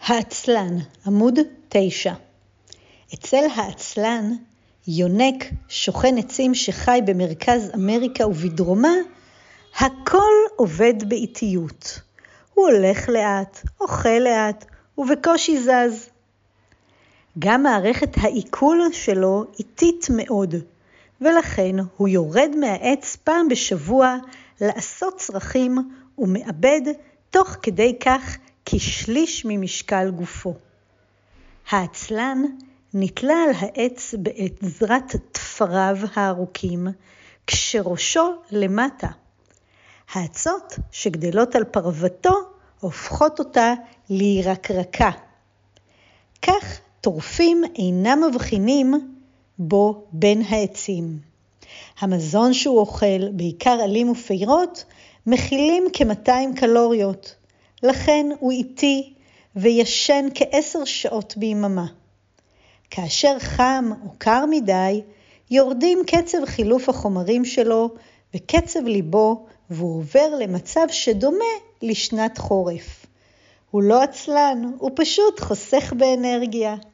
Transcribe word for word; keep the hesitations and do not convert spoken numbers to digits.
העצלן, עמוד תשע. אצל העצלן, יונק שוכן עצים שחי במרכז אמריקה ובדרומה, הכל עובד באיטיות. הוא הולך לאט, אוכל לאט ובקושי זז. גם מערכת העיכול שלו איטית מאוד, ולכן הוא יורד מהעץ פעם בשבוע לעשות צרכים ומאבד תוך כדי כך כשליש ממשקל גופו. העצלן נתלה על העץ בעזרת תפריו הארוכים, כשראשו למטה. העצות שגדלות על פרוותו הופכות אותה לירקרקה. כך טורפים אינם מבחינים בו בין העצים. המזון שהוא אוכל, בעיקר עלים ופירות, מכילים כ-מאתיים קלוריות. לכן הוא איטי וישן כעשר שעות ביממה. כאשר חם או קר מדי, יורדים קצב חילוף החומרים שלו וקצב ליבו, והוא עובר למצב שדומה לשנת חורף. הוא לא עצלן, הוא פשוט חוסך באנרגיה.